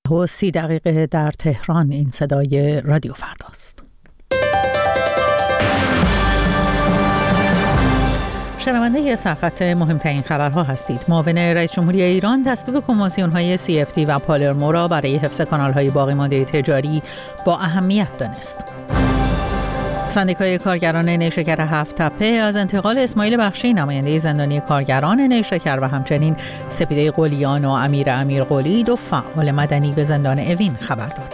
و 30 دقیقه در تهران. این صدای رادیو فرداست. شنونده سرخط مهمترین خبرها هستید. معاون رئیس جمهوری ایران تصویب کنوانسیون‌های CFT و پالرمو را برای حفظ کانال‌های باقی مانده تجاری با اهمیت دانست. سندیکای کارگران نیشکر هفت تپه از انتقال اسماعیل بخشی، نماینده زندانی کارگران نیشکر، و همچنین سپیده قلیان و امیر قلی، دو فعال مدنی، به زندان اوین خبر داد.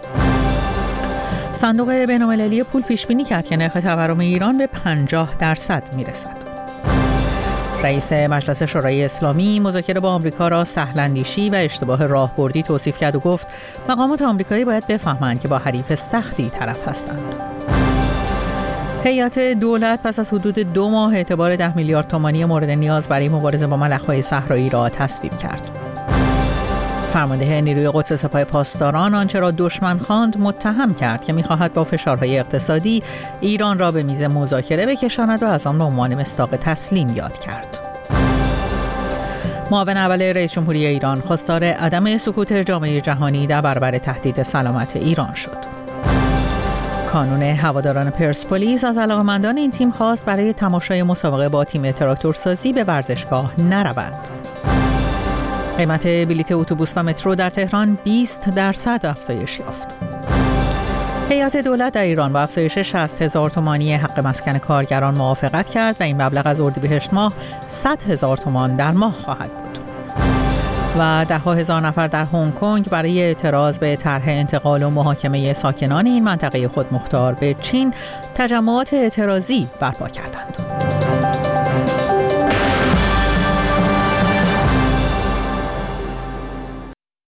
صندوق بین‌المللی پول پیش‌بینی کرد که نرخ تورم ایران به 50% میرسد. رئیس مجلس شورای اسلامی مذاکره با آمریکا را سهل‌اندیشی و اشتباه راهبردی توصیف کرد و گفت مقامات آمریکایی باید بفهمند که با حریف سختی طرف هستند. هیئت دولت پس از حدود 2 ماه اعتبار 10 میلیارد تومانی مورد نیاز برای مبارزه با ملخ‌های صحرایی را تصویب کرد. فرمانده نیروی قدس سپاه پاسداران آنچه را دشمن خواند متهم کرد که می‌خواهد با فشارهای اقتصادی ایران را به میز مذاکره بکشاند و از آن به عنوان مصداق تسلیم یاد کرد. معاون اول رئیس جمهوری ایران خواستار عدم سکوت جامعه جهانی در برابر تهدید سلامت ایران شد. کانون هواداران پرسپولیس از علاقه‌مندان این تیم خواست برای تماشای مسابقه با تیم تراکتورسازی به ورزشگاه نروند. قیمت بلیت اتوبوس و مترو در تهران 20% افزایش یافت. هیئت دولت در ایران با افزایش 60,000 تومانی حق مسکن کارگران موافقت کرد و این مبلغ از اردیبهشت ماه 100,000 تومان در ماه خواهد بود. و 10,000 نفر در هنگ کنگ برای اعتراض به طرح انتقال و محاکمه ساکنان این منطقه خودمختار به چین تجمعات اعتراضی برپا کردند.